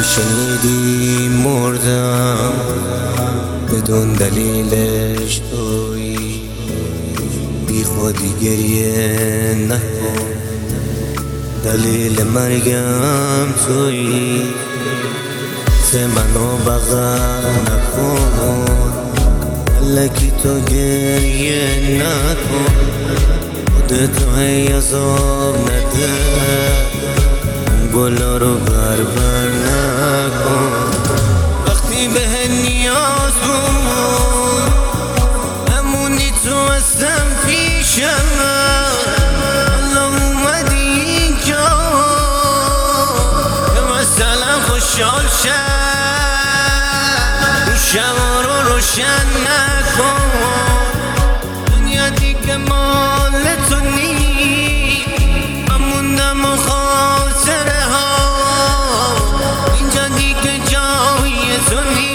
شنیدی مردم بدون دلیلش تویی، بی خودی گریه نکن، دلیل مرگم تویی. منو بغل نکن، الکی تو گریه نکن، خودتو هی عذاب نده، گلا رو بربر نکن. وقتی به نیاز بود همونی تو هستم پیشم، حالا اومدی اینجا که مثلا خوشحال شد. شما رو روشن نکن، دنیا دیگه مال تو نیست، من موندم و خاطره ها اینجا دیگه جای تو نیست.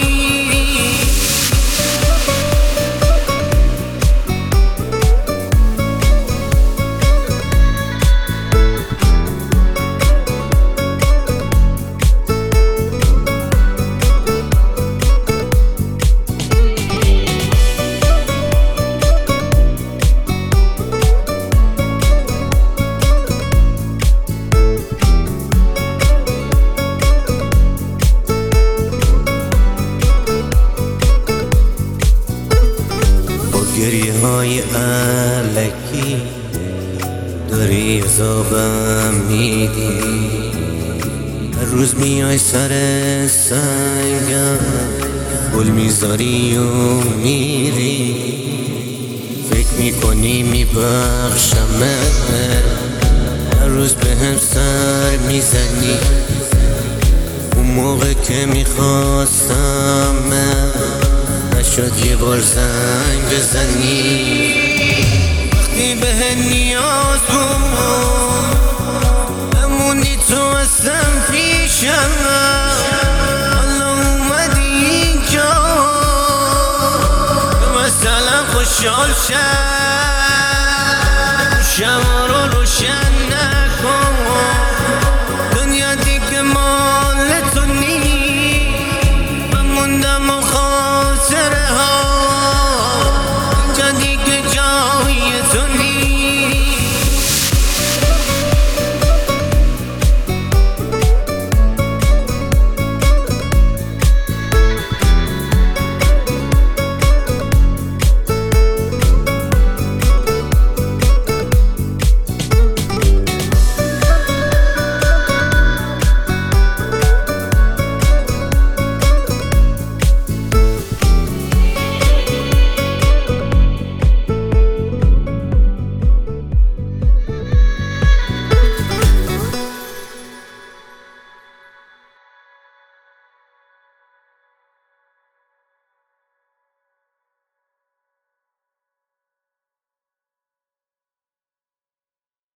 گریه های الکی داری عذابم میدی، هر روز میای سر سنگم گل میذاری و میری، فکر میکنی میبخشمه، هر روز به هم سر میزنی، اون موقع که میخواستم نشد یه بار زنگ بزنی. وقتی به نیاز بود همونی تو هستم پیشم، حالا اومدی اینجا که مثلا خوشحال شد. شما رو روشن